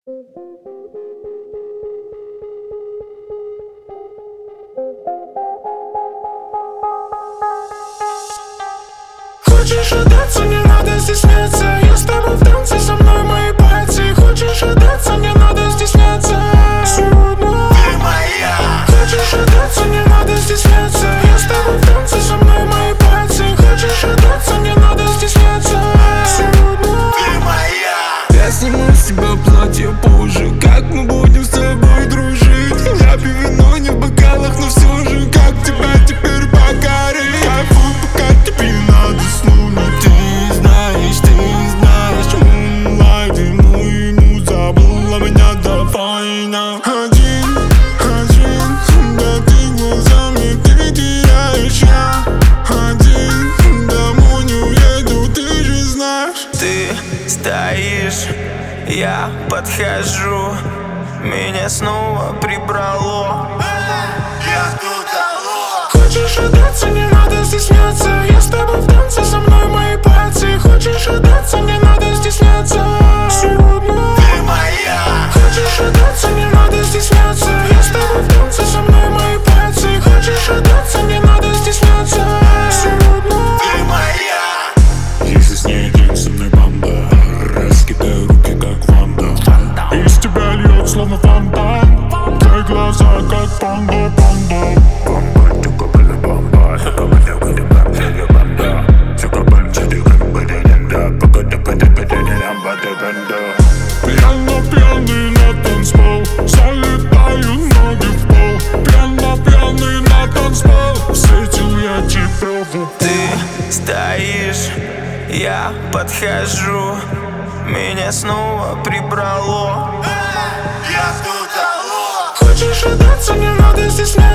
Хочешь отдаться, не надо стесняться. Я с тобой в танце, со мной мои пальцы. Хочешь отдаться, не надо стесняться. Сегодня ты моя. Хочешь отдаться, не надо стесняться. Я с тобой в танце, со мной мои пальцы. Хочешь отдаться, не надо стесняться. Сегодня ты моя. Я сниму с тебя платье позже. Как мы будем с тобой дружить? Я пью вино не в бокалах, но все же как тебя теперь покорить? Кайфуй, пока тебе надо снуть. Ты знаешь, Moonlight, ему забыла меня, давай на один, да ты глазами ты теряешь. Я один, домой не уеду, ты же знаешь. Ты стоишь, я подхожу, меня снова прибрало. Я тут, алло. Хочешь отдаться, не надо стесняться. Я с тобой в танце, со мной мои пальцы. Хочешь отдаться, не надо стесняться. Сегодня ты моя. Хочешь отдаться, не надо стесняться. Я с тобой в танце, со мной мои пальцы. Хочешь отдаться, не надо стесняться. Сегодня ты моя. Если с ней день, со мной банда. Раскидаю руки, как ванда. Из тебя льет, словно фонтан. Твои глаза, как панда. Бомба, чукабаля, бомба. Чукабаля, бомба, бомба. Чукабаля, чукабаля, бомба. Пьяно-пьяный на танцпол. Залетаю ноги в пол. Пьяно-пьяный на танцпол. Встретил я тебя в упор. Ты стоишь, я подхожу, меня снова прибрало. Я тут, алло. Хочешь отдаться, не надо стесняться.